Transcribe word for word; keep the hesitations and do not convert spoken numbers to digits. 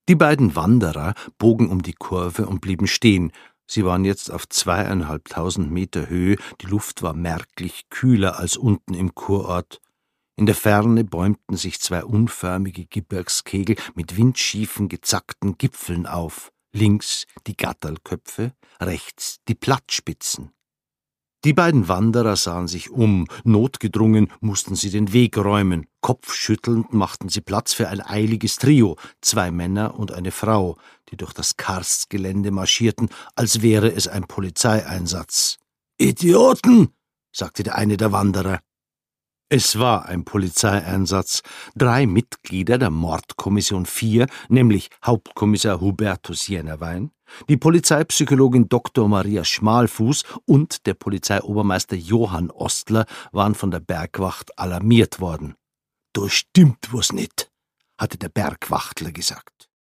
Die beiden Wanderer bogen um die Kurve und blieben stehen. Sie waren jetzt auf zweieinhalbtausend Meter Höhe, die Luft war merklich kühler als unten im Kurort. In der Ferne bäumten sich zwei unförmige Gebirgskegel mit windschiefen, gezackten Gipfeln auf. Links die Gatterlköpfe, rechts die Plattspitzen. Die beiden Wanderer sahen sich um, notgedrungen mussten sie den Weg räumen. Kopfschüttelnd machten sie Platz für ein eiliges Trio, zwei Männer und eine Frau, die durch das Karstgelände marschierten, als wäre es ein Polizeieinsatz. »Idioten«, sagte der eine der Wanderer. Es war ein Polizeieinsatz. Drei Mitglieder der Mordkommission vier, nämlich Hauptkommissar Hubertus Jennerwein, die Polizeipsychologin Doktor Maria Schmalfuß und der Polizeiobermeister Johann Ostler waren von der Bergwacht alarmiert worden. »Da stimmt was nicht«, hatte der Bergwachtler gesagt.